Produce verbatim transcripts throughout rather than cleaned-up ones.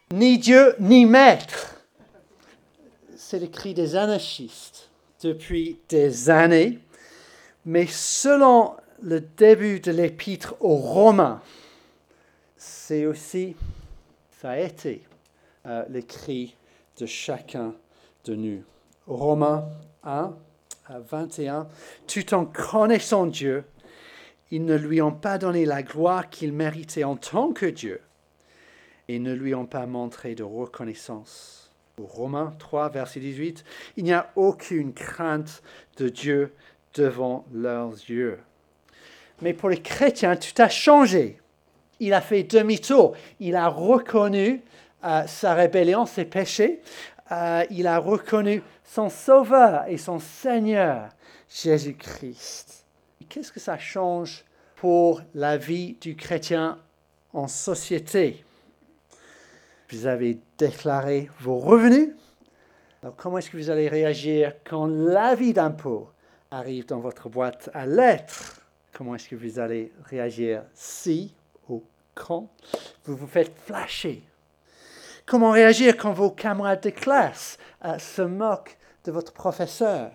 ni Dieu, ni maître. C'est le cri des anarchistes depuis des années, mais selon le début de l'épître aux Romains, c'est aussi, ça a été euh, le cri de chacun de nous. Romains un, vingt et un, tout en connaissant Dieu, ils ne lui ont pas donné la gloire qu'il méritait en tant que Dieu et ne lui ont pas montré de reconnaissance. Romains trois, verset dix-huit, il n'y a aucune crainte de Dieu devant leurs yeux. Mais pour les chrétiens, tout a changé. Il a fait demi-tour. Il a reconnu euh, sa rébellion, ses péchés. Euh, il a reconnu son Sauveur et son Seigneur, Jésus-Christ. Qu'est-ce que ça change pour la vie du chrétien en société? Vous avez déclaré vos revenus. Alors, comment est-ce que vous allez réagir quand l'avis d'impôt arrive dans votre boîte à lettres? Comment est-ce que vous allez réagir si ou quand vous vous faites flasher? Comment réagir quand vos camarades de classe euh, se moquent de votre professeur?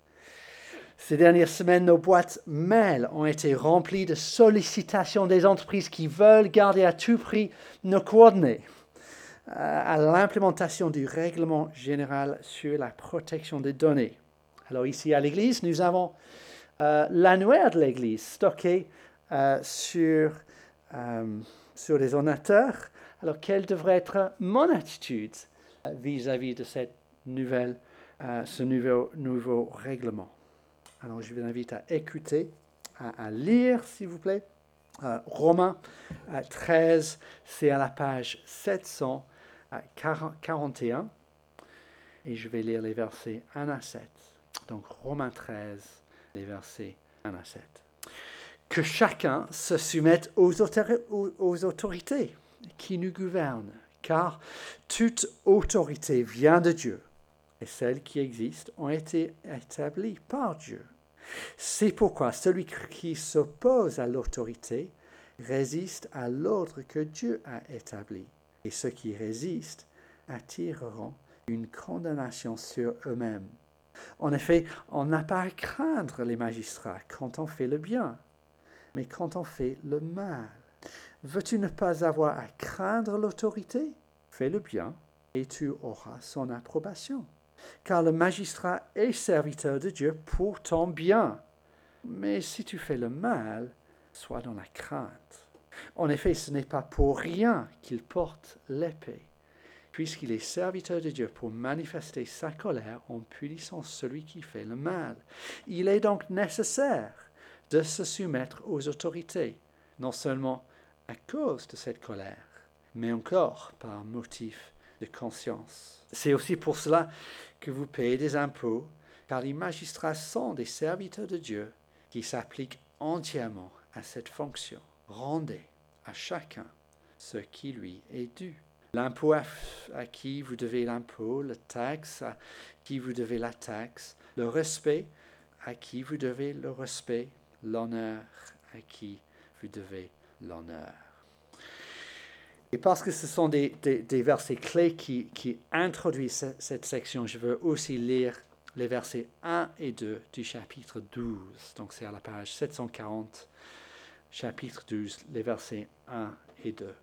Ces dernières semaines, nos boîtes mail ont été remplies de sollicitations des entreprises qui veulent garder à tout prix nos coordonnées euh, à l'implémentation du règlement général sur la protection des données. Alors ici à l'Église, nous avons euh, l'annuaire de l'Église stocké euh, sur, euh, sur les ordinateurs. Alors quelle devrait être mon attitude euh, vis-à-vis de cette nouvelle, euh, ce nouveau, nouveau règlement? Alors, je vous invite à écouter, à, à lire, s'il vous plaît. Euh, Romains euh, treize, c'est à la page sept cent quarante et un. Et je vais lire les versets un à sept. Donc, Romains treize, les versets un à sept. Que chacun se soumette aux, autori- aux autorités qui nous gouvernent, car toute autorité vient de Dieu, et celles qui existent ont été établies par Dieu. C'est pourquoi celui qui s'oppose à l'autorité résiste à l'ordre que Dieu a établi. Et ceux qui résistent attireront une condamnation sur eux-mêmes. En effet, on n'a pas à craindre les magistrats quand on fait le bien, mais quand on fait le mal. Veux-tu ne pas avoir à craindre l'autorité? Fais le bien et tu auras son approbation. Car le magistrat est serviteur de Dieu pour ton bien. Mais si tu fais le mal, sois dans la crainte. En effet, ce n'est pas pour rien qu'il porte l'épée, puisqu'il est serviteur de Dieu pour manifester sa colère en punissant celui qui fait le mal. Il est donc nécessaire de se soumettre aux autorités, non seulement à cause de cette colère, mais encore par motif de conscience. C'est aussi pour cela que vous payez des impôts, car les magistrats sont des serviteurs de Dieu qui s'appliquent entièrement à cette fonction. Rendez à chacun ce qui lui est dû. L'impôt à, à qui vous devez l'impôt, la taxe à qui vous devez la taxe, le respect à qui vous devez le respect, l'honneur à qui vous devez l'honneur. Et parce que ce sont des, des, des versets clés qui, qui introduisent cette, cette section, je veux aussi lire les versets un et deux du chapitre douze. Donc c'est à la page sept cent quarante, chapitre douze, les versets un et deux.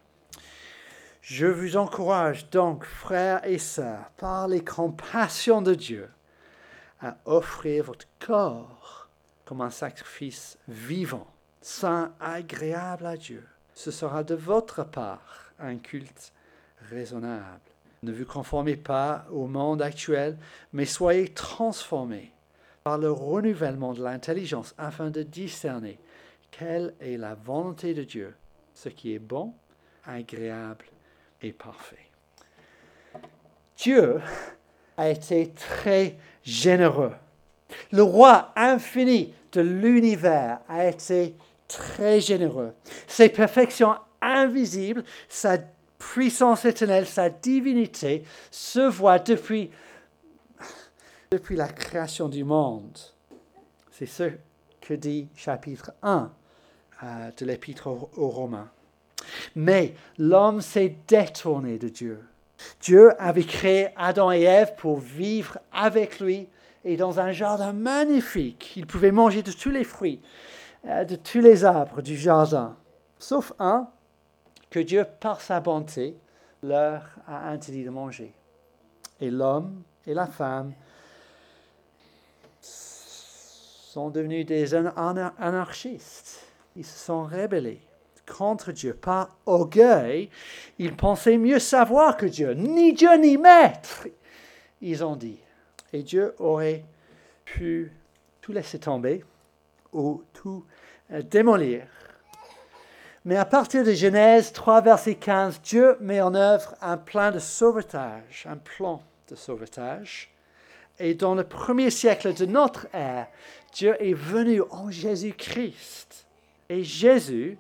Je vous encourage donc, frères et sœurs, par les compassions de Dieu, à offrir votre corps comme un sacrifice vivant, saint, agréable à Dieu. Ce sera de votre part un culte raisonnable. Ne vous conformez pas au monde actuel, mais soyez transformés par le renouvellement de l'intelligence afin de discerner quelle est la volonté de Dieu, ce qui est bon, agréable et parfait. Dieu a été très généreux. Le roi infini de l'univers a été très généreux. Ses perfections invisibles, sa puissance éternelle, sa divinité se voient depuis, depuis la création du monde. C'est ce que dit chapitre un euh, de l'Épître aux, aux Romains. Mais l'homme s'est détourné de Dieu. Dieu avait créé Adam et Ève pour vivre avec lui et dans un jardin magnifique. Ils pouvaient manger de tous les fruits, de tous les arbres du jardin, sauf un que Dieu, par sa bonté, leur a interdit de manger. Et l'homme et la femme sont devenus des anarchistes. Ils se sont rebellés contre Dieu. Par orgueil, ils pensaient mieux savoir que Dieu. Ni Dieu ni maître, ils ont dit. Et Dieu aurait pu tout laisser tomber ou tout euh, démolir. Mais à partir de Genèse trois, verset quinze, Dieu met en œuvre un plan de sauvetage, un plan de sauvetage. Et dans le premier siècle de notre ère, Dieu est venu en Jésus-Christ. Et Jésus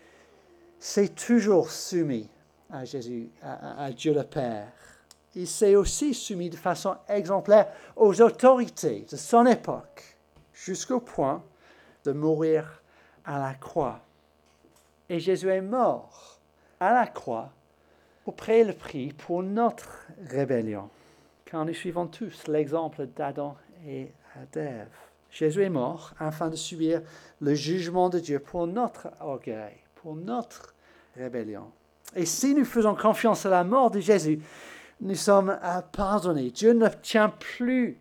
s'est toujours soumis à Jésus, à, à Dieu le Père. Il s'est aussi soumis de façon exemplaire aux autorités de son époque, jusqu'au point de mourir à la croix. Et Jésus est mort à la croix pour payer le prix pour notre rébellion. Car nous suivons tous l'exemple d'Adam et d'Ève. Jésus est mort afin de subir le jugement de Dieu pour notre orgueil, pour notre rébellion. Et si nous faisons confiance à la mort de Jésus, nous sommes pardonnés. Dieu ne tient plus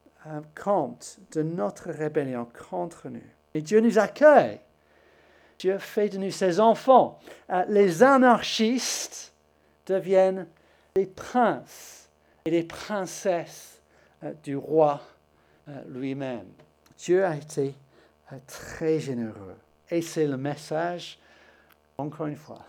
compte de notre rébellion contre nous. Et Dieu nous accueille. Dieu fait de nous ses enfants. Les anarchistes deviennent des princes et des princesses du roi lui-même. Dieu a été très généreux. Et c'est le message, encore une fois,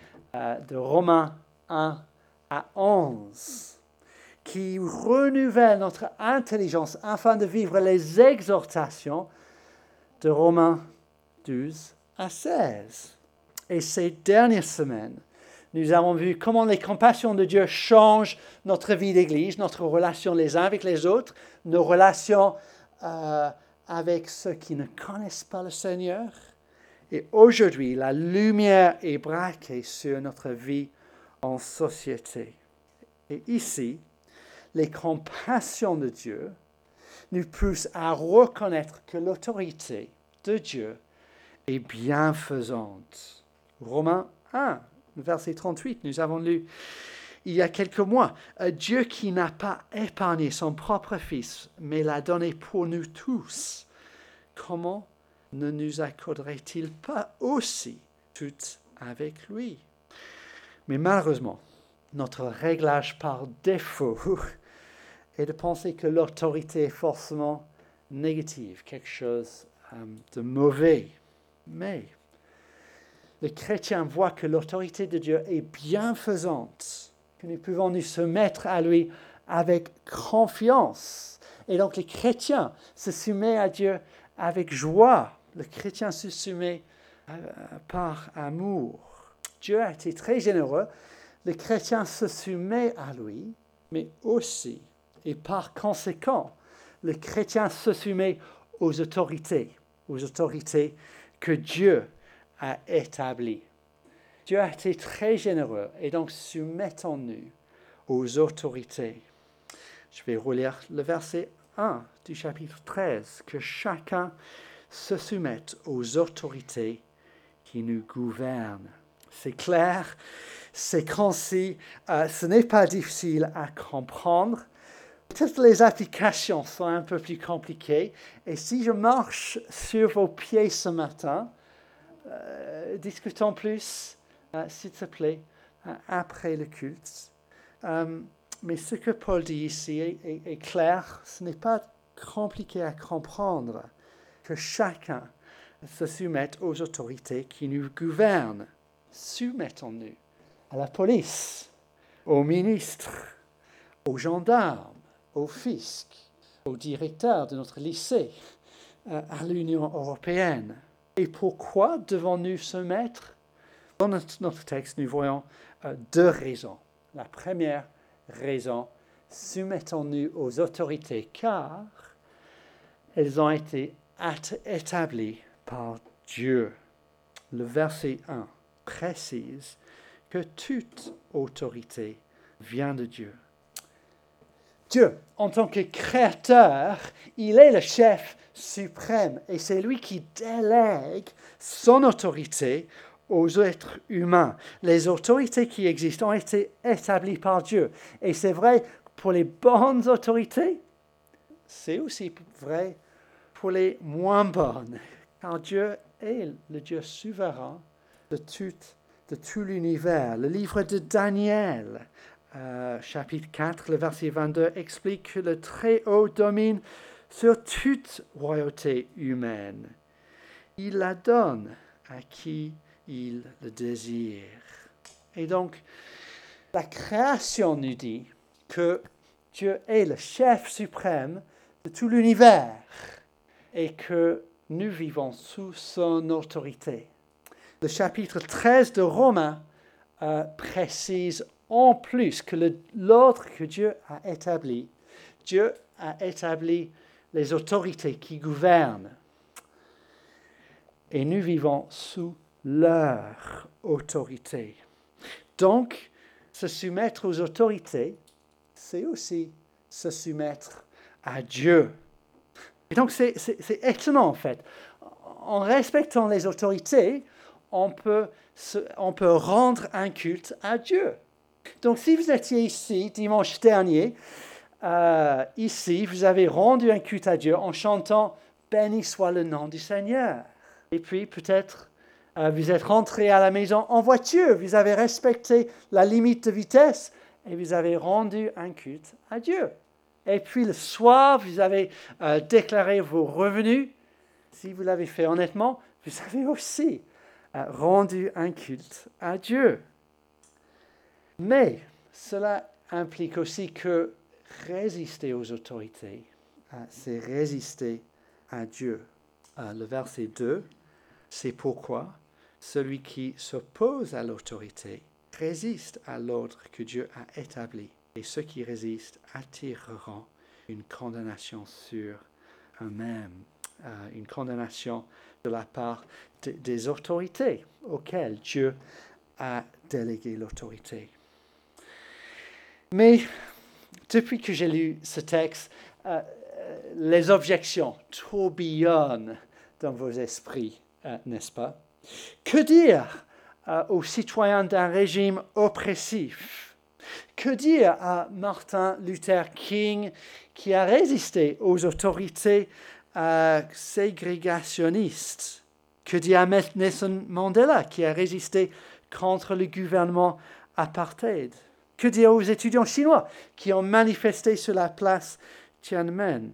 de Romains un à onze, qui renouvelle notre intelligence afin de vivre les exhortations de Romains douze à seize. Et ces dernières semaines, nous avons vu comment les compassions de Dieu changent notre vie d'Église, notre relation les uns avec les autres, nos relations euh, avec ceux qui ne connaissent pas le Seigneur. Et aujourd'hui, la lumière est braquée sur notre vie en société. Et ici, les compassions de Dieu nous poussent à reconnaître que l'autorité de Dieu est bienfaisante. Romains un, verset trente-huit, nous avons lu il y a quelques mois, Dieu qui n'a pas épargné son propre Fils, mais l'a donné pour nous tous, comment ne nous accorderait-il pas aussi tout avec lui? Mais malheureusement, notre réglage par défaut est de penser que l'autorité est forcément négative, quelque chose euh, de mauvais. Mais le chrétien voit que l'autorité de Dieu est bienfaisante, que nous pouvons nous soumettre à lui avec confiance. Et donc le chrétien se soumet à Dieu avec joie. Le chrétien se soumet euh, par amour. Dieu a été très généreux. Le chrétien se soumet à lui, mais aussi, et par conséquent, le chrétien se soumet aux autorités, aux autorités que Dieu a établies. Dieu a été très généreux, et donc soumettons-nous aux autorités. Je vais relire le verset un du chapitre treize, que chacun se soumette aux autorités qui nous gouvernent. C'est clair, c'est concis, euh, ce n'est pas difficile à comprendre. Peut-être les applications sont un peu plus compliquées. Et si je marche sur vos pieds ce matin, euh, discutons plus, euh, s'il te plaît, euh, après le culte. Euh, mais ce que Paul dit ici est, est, est clair, ce n'est pas compliqué à comprendre que chacun se soumette aux autorités qui nous gouvernent. Soumettons-nous à la police, aux ministres, aux gendarmes, au fisc, au directeur de notre lycée, à l'Union européenne. Et pourquoi devons-nous se mettre? Dans notre, notre texte, nous voyons euh, deux raisons. La première raison, soumettons-nous aux autorités, car elles ont été établies par Dieu. Le verset un précise que toute autorité vient de Dieu. Dieu, en tant que créateur, il est le chef suprême et c'est lui qui délègue son autorité aux êtres humains. Les autorités qui existent ont été établies par Dieu. Et c'est vrai pour les bonnes autorités, c'est aussi vrai pour les moins bonnes. Car Dieu est le Dieu souverain de tout, de tout l'univers. Le livre de Daniel, euh, chapitre quatre, le verset vingt-deux, explique que le Très-Haut domine sur toute royauté humaine. Il la donne à qui il le désire. Et donc, la création nous dit que Dieu est le chef suprême de tout l'univers et que nous vivons sous son autorité. Le chapitre treize de Romains euh, précise en plus que le, l'ordre que Dieu a établi, Dieu a établi les autorités qui gouvernent. Et nous vivons sous leur autorité. Donc, se soumettre aux autorités, c'est aussi se soumettre à Dieu. Et donc, c'est, c'est, c'est étonnant en fait. En respectant les autorités, on peut, se, on peut rendre un culte à Dieu. Donc, si vous étiez ici dimanche dernier, euh, ici, vous avez rendu un culte à Dieu en chantant « Béni soit le nom du Seigneur ». Et puis, peut-être, euh, vous êtes rentré à la maison en voiture, vous avez respecté la limite de vitesse et vous avez rendu un culte à Dieu. Et puis, le soir, vous avez euh, déclaré vos revenus. Si vous l'avez fait honnêtement, vous avez aussi euh, rendu un culte à Dieu. Mais cela implique aussi que résister aux autorités, euh, c'est résister à Dieu. Euh, le verset deux, c'est pourquoi celui qui s'oppose à l'autorité résiste à l'ordre que Dieu a établi. Et ceux qui résistent attireront une condamnation sur eux-mêmes, euh, une condamnation de la part de, des autorités auxquelles Dieu a délégué l'autorité. Mais depuis que j'ai lu ce texte, euh, les objections tourbillonnent dans vos esprits, euh, n'est-ce pas? Que dire euh, aux citoyens d'un régime oppressif? Que dire à Martin Luther King qui a résisté aux autorités euh, ségrégationnistes? Que dire à Nelson Mandela qui a résisté contre le gouvernement apartheid? Que dire aux étudiants chinois qui ont manifesté sur la place Tiananmen?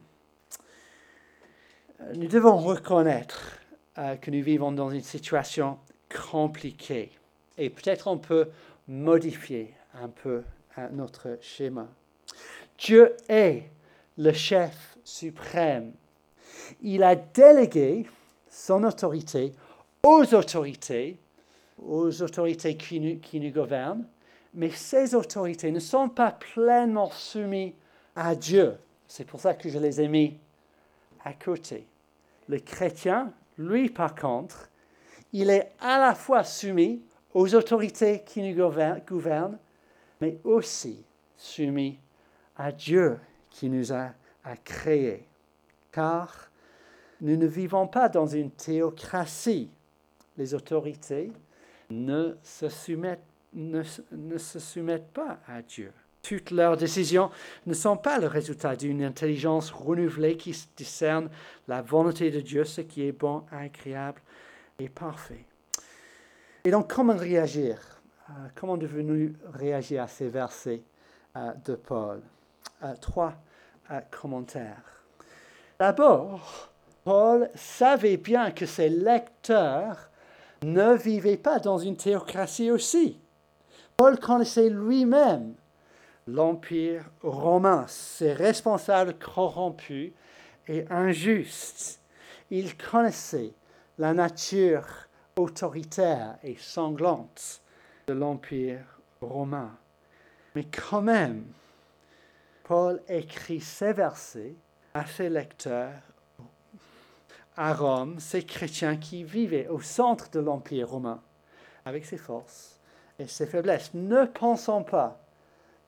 Nous devons reconnaître euh, que nous vivons dans une situation compliquée et peut-être on peut modifier un peu euh, notre schéma. Dieu est le chef suprême. Il a délégué son autorité aux autorités, aux autorités qui nous, qui nous gouvernent, mais ces autorités ne sont pas pleinement soumises à Dieu. C'est pour ça que je les ai mis à côté. Le chrétien, lui, par contre, il est à la fois soumis aux autorités qui nous gouvernent, mais aussi soumis à Dieu qui nous a, a créés. Car nous ne vivons pas dans une théocratie. Les autorités ne se soumettent, ne, ne se soumettent pas à Dieu. Toutes leurs décisions ne sont pas le résultat d'une intelligence renouvelée qui discerne la volonté de Dieu, ce qui est bon, agréable et parfait. Et donc, comment réagir? Euh, comment devons-nous réagir à ces versets euh, de Paul? Euh, trois euh, commentaires. D'abord, Paul savait bien que ses lecteurs ne vivaient pas dans une théocratie aussi. Paul connaissait lui-même l'Empire romain, ses responsables corrompus et injustes. Il connaissait la nature autoritaire et sanglante de l'Empire romain. Mais quand même, Paul écrit ces versets à ses lecteurs à Rome, ces chrétiens qui vivaient au centre de l'Empire romain, avec ses forces et ses faiblesses. Ne pensons pas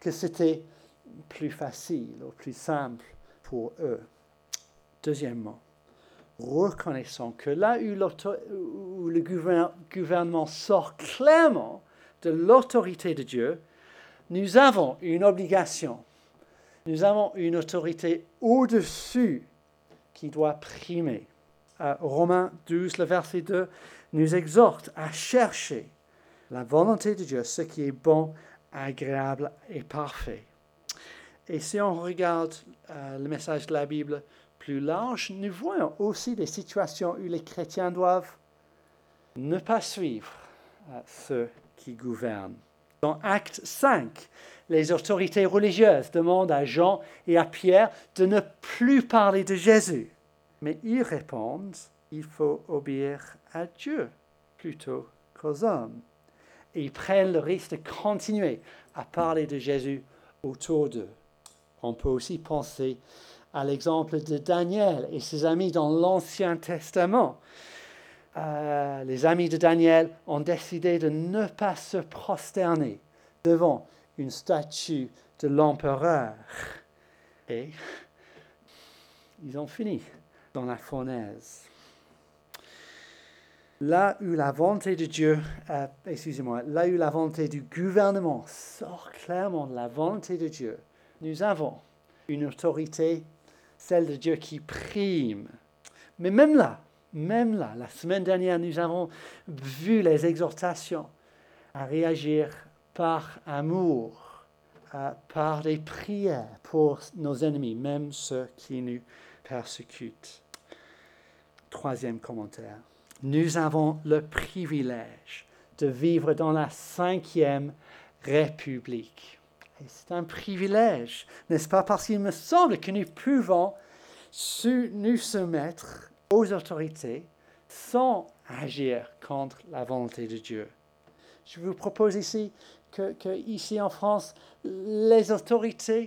que c'était plus facile ou plus simple pour eux. Deuxièmement, reconnaissons que là où, où le gouvernement sort clairement de l'autorité de Dieu, nous avons une obligation. Nous avons une autorité au-dessus qui doit primer. Euh, Romains douze, le verset deux, nous exhorte à chercher la volonté de Dieu, ce qui est bon, agréable et parfait. Et si on regarde euh, le message de la Bible plus large, nous voyons aussi des situations où les chrétiens doivent ne pas suivre euh, ceux qui gouvernent. Dans Acte cinq, les autorités religieuses demandent à Jean et à Pierre de ne plus parler de Jésus. Mais ils répondent, il faut obéir à Dieu plutôt qu'aux hommes. Et ils prennent le risque de continuer à parler de Jésus autour d'eux. On peut aussi penser à l'exemple de Daniel et ses amis dans l'Ancien Testament. Euh, les amis de Daniel ont décidé de ne pas se prosterner devant une statue de l'empereur. Et ils ont fini dans la fournaise. Là où la volonté de Dieu, euh, excusez-moi, là où la volonté du gouvernement sort clairement de la volonté de Dieu, nous avons une autorité, celle de Dieu qui prime. Mais même là, même là, la semaine dernière, nous avons vu les exhortations à réagir par amour, euh, par des prières pour nos ennemis, même ceux qui nous persécutent. Troisième commentaire. Nous avons le privilège de vivre dans la cinquième République. Et c'est un privilège, n'est-ce pas? Parce qu'il me semble que nous pouvons su- nous soumettre aux autorités sans agir contre la volonté de Dieu. Je vous propose ici que, que ici en France, les autorités,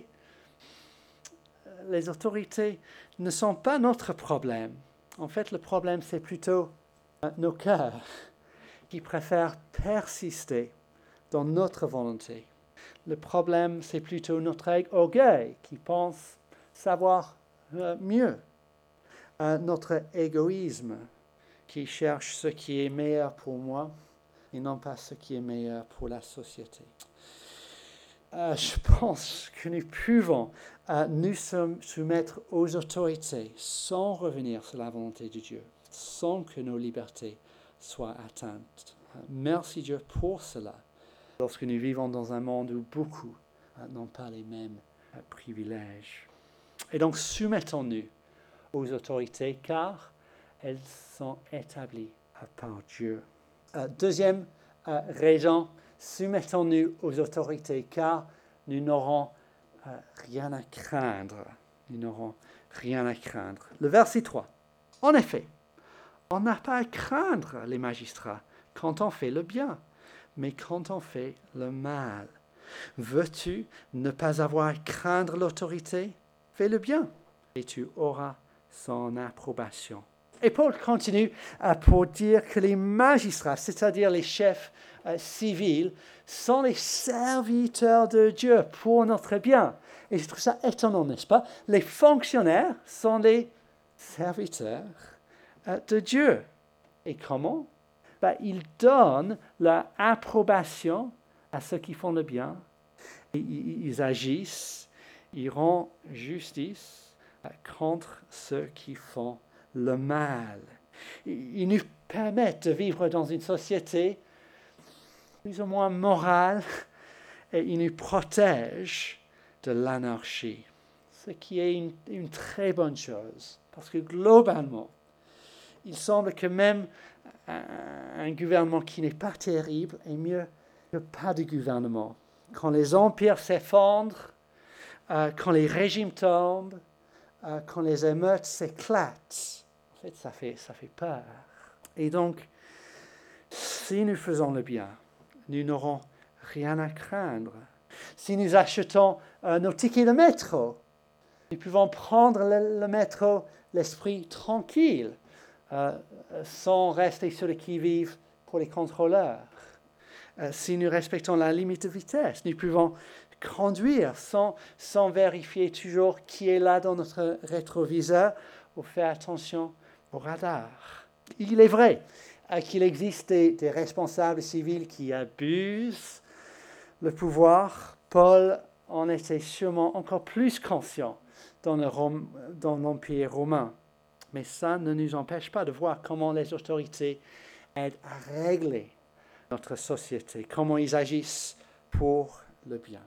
les autorités ne sont pas notre problème. En fait, le problème, c'est plutôt nos cœurs qui préfèrent persister dans notre volonté. Le problème, c'est plutôt notre orgueil qui pense savoir euh, mieux. Euh, notre égoïsme qui cherche ce qui est meilleur pour moi et non pas ce qui est meilleur pour la société. Euh, je pense que nous pouvons euh, nous soumettre aux autorités sans revenir sur la volonté de Dieu, sans que nos libertés soient atteintes. Euh, merci Dieu pour cela, lorsque nous vivons dans un monde où beaucoup euh, n'ont pas les mêmes euh, privilèges. Et donc, soumettons-nous aux autorités, car elles sont établies euh, par Dieu. Euh, deuxième euh, raison, soumettons-nous aux autorités, car nous n'aurons euh, rien à craindre. Nous n'aurons rien à craindre. Le verset trois. En effet, on n'a pas à craindre les magistrats quand on fait le bien, mais quand on fait le mal. Veux-tu ne pas avoir à craindre l'autorité? Fais le bien, et tu auras son approbation. Et Paul continue euh, pour dire que les magistrats, c'est-à-dire les chefs euh, civils, sont les serviteurs de Dieu pour notre bien. Et je trouve ça étonnant, n'est-ce pas? Les fonctionnaires sont les serviteurs euh, de Dieu. Et comment? Ben, ils donnent leur approbation à ceux qui font le bien. Et ils agissent, ils rendent justice euh, contre ceux qui font le mal. Ils nous permettent de vivre dans une société plus ou moins morale et ils nous protègent de l'anarchie, ce qui est une, une très bonne chose, parce que globalement, il semble que même un, un gouvernement qui n'est pas terrible est mieux que pas de gouvernement. Quand les empires s'effondrent, euh, quand les régimes tombent, euh, quand les émeutes s'éclatent, en fait, ça fait, ça fait peur. Et donc, si nous faisons le bien, nous n'aurons rien à craindre. Si nous achetons euh, nos tickets de métro, nous pouvons prendre le, le métro, l'esprit tranquille, euh, sans rester sur le qui-vive pour les contrôleurs. euh, si nous respectons la limite de vitesse. Nous pouvons conduire sans, sans vérifier toujours qui est là dans notre rétroviseur ou faire attention au radar. Il est vrai euh, qu'il existe des, des responsables civils qui abusent le pouvoir. Paul en était sûrement encore plus conscient dans, le Rom, dans l'Empire romain. Mais ça ne nous empêche pas de voir comment les autorités aident à régler notre société, comment ils agissent pour le bien.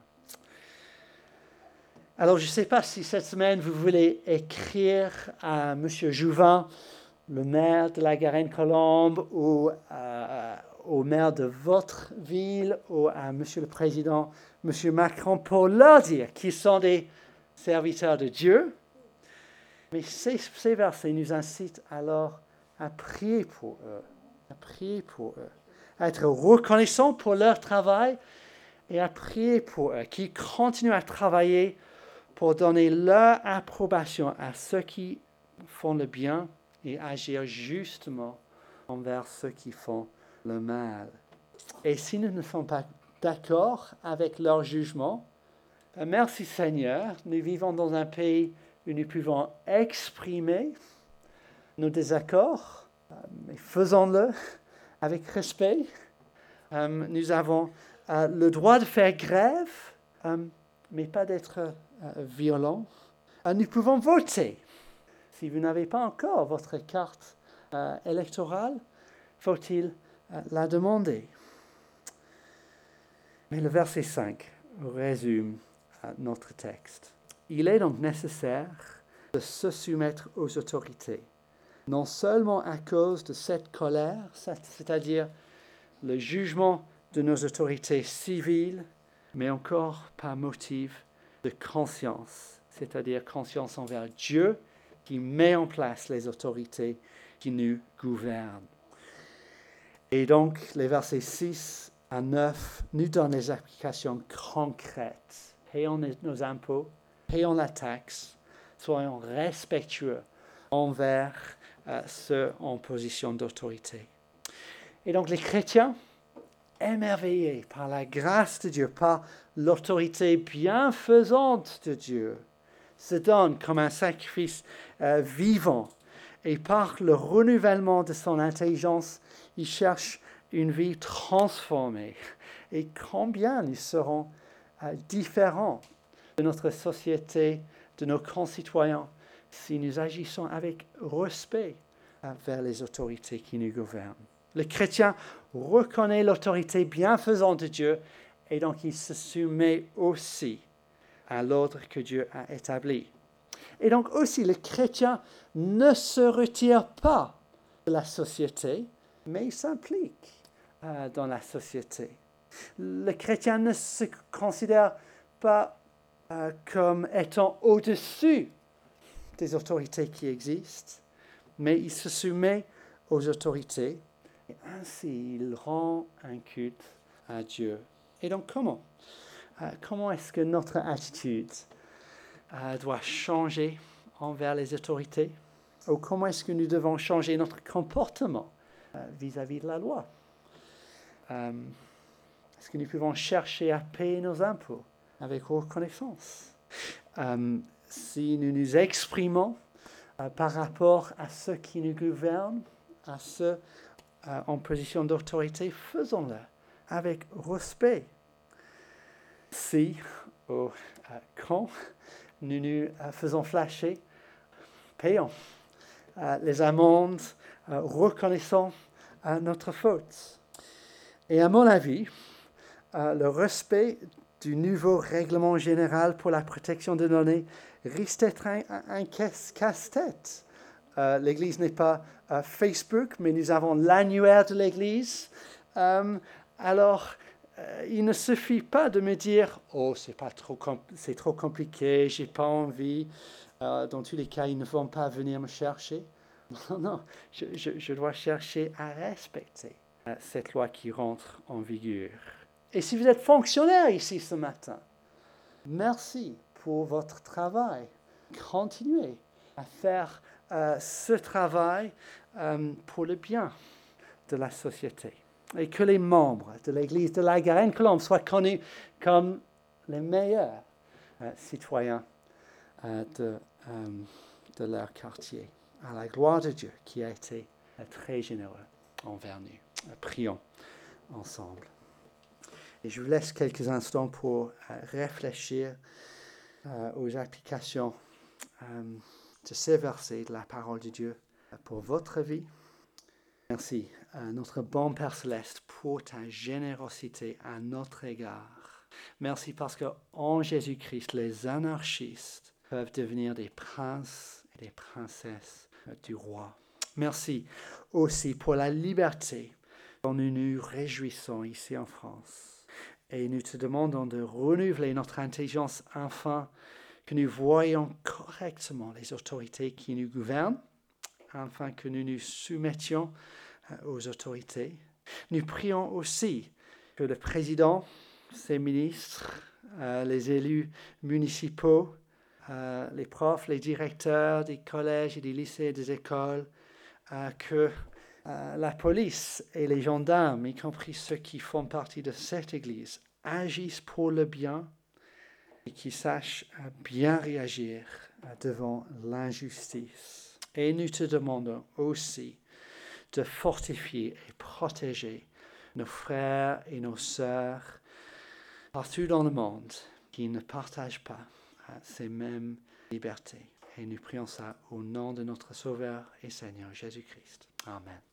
Alors, je ne sais pas si cette semaine, vous voulez écrire à M. Jouvin, le maire de la Garenne-Colombe, ou euh, au maire de votre ville, ou à M. le Président, M. Macron, pour leur dire qu'ils sont des serviteurs de Dieu. Mais ces, ces versets nous incitent alors à prier pour eux, à prier pour eux, à être reconnaissants pour leur travail et à prier pour eux, qui continuent à travailler pour donner leur approbation à ceux qui font le bien et agir justement envers ceux qui font le mal. Et si nous ne sommes pas d'accord avec leur jugement, merci Seigneur, nous vivons dans un pays où nous pouvons exprimer nos désaccords, mais faisons-le avec respect. Nous avons le droit de faire grève, mais pas d'être violents. Nous pouvons voter. Si vous n'avez pas encore votre carte euh, électorale, faut-il euh, la demander. Mais le verset cinq résume euh, notre texte. Il est donc nécessaire de se soumettre aux autorités, non seulement à cause de cette colère, c'est-à-dire le jugement de nos autorités civiles, mais encore par motif de conscience, c'est-à-dire conscience envers Dieu qui met en place les autorités qui nous gouvernent. Et donc, les versets six à neuf nous donnent les applications concrètes. Payons nos impôts, payons la taxe, soyons respectueux envers euh, ceux en position d'autorité. Et donc, les chrétiens, émerveillés par la grâce de Dieu, par l'autorité bienfaisante de Dieu, se donnent comme un sacrifice euh, vivant. Et par le renouvellement de son intelligence, ils cherchent une vie transformée. Et combien nous serons euh, différents de notre société, de nos concitoyens, si nous agissons avec respect envers les autorités qui nous gouvernent. Le chrétien reconnaît l'autorité bienfaisante de Dieu et donc il se soumet aussi à l'ordre que Dieu a établi. Et donc aussi, le chrétien ne se retire pas de la société, mais il s'implique euh, dans la société. Le chrétien ne se considère pas euh, comme étant au-dessus des autorités qui existent, mais il se soumet aux autorités. Et ainsi, il rend un culte à Dieu. Et donc, comment euh, Comment est-ce que notre attitude euh, doit changer envers les autorités? Ou comment est-ce que nous devons changer notre comportement euh, vis-à-vis de la loi? euh, Est-ce que nous pouvons chercher à payer nos impôts avec reconnaissance? euh, Si nous nous exprimons euh, par rapport à ceux qui nous gouvernent, à ceux euh, en position d'autorité, faisons-le avec respect. Si, ou euh, quand nous nous euh, faisons flasher, payons euh, les amendes, euh, reconnaissons euh, notre faute. Et à mon avis, euh, le respect du nouveau règlement général pour la protection des données risque d'être un, un, un casse-tête. Euh, L'Église n'est pas euh, Facebook, mais nous avons l'annuaire de l'Église. Euh, alors, euh, il ne suffit pas de me dire « Oh, c'est pas trop, c'est trop compliqué, j'ai pas envie. Euh, dans tous les cas, ils ne vont pas venir me chercher. » Non, non, je, je, je dois chercher à respecter euh, cette loi qui rentre en vigueur. Et si vous êtes fonctionnaire ici ce matin, merci pour votre travail. Continuez à faire euh, ce travail euh, pour le bien de la société. et que les membres de l'Église de la Garenne-Colombes soient connus comme les meilleurs euh, citoyens euh, de, euh, de leur quartier. À la gloire de Dieu qui a été euh, très généreux envers nous. Euh, prions ensemble. Et je vous laisse quelques instants pour euh, réfléchir euh, aux applications euh, de ces versets de la parole de Dieu euh, pour votre vie. Merci à notre bon Père Céleste pour ta générosité à notre égard. Merci parce qu'en Jésus-Christ, les anarchistes peuvent devenir des princes et des princesses euh, du roi. Merci aussi pour la liberté dont nous nous réjouissons ici en France. Et nous te demandons de renouveler notre intelligence afin que nous voyions correctement les autorités qui nous gouvernent, afin que nous nous soumettions aux autorités. Nous prions aussi que le président, ses ministres, euh, les élus municipaux, euh, les profs, les directeurs des collèges et des lycées et des écoles, euh, que euh, la police et les gendarmes, y compris ceux qui font partie de cette Église, agissent pour le bien et qu'ils sachent euh, bien réagir euh, devant l'injustice. Et nous te demandons aussi de fortifier et protéger nos frères et nos sœurs partout dans le monde qui ne partagent pas euh, ces mêmes libertés. Et nous prions ça au nom de notre Sauveur et Seigneur Jésus-Christ. Amen.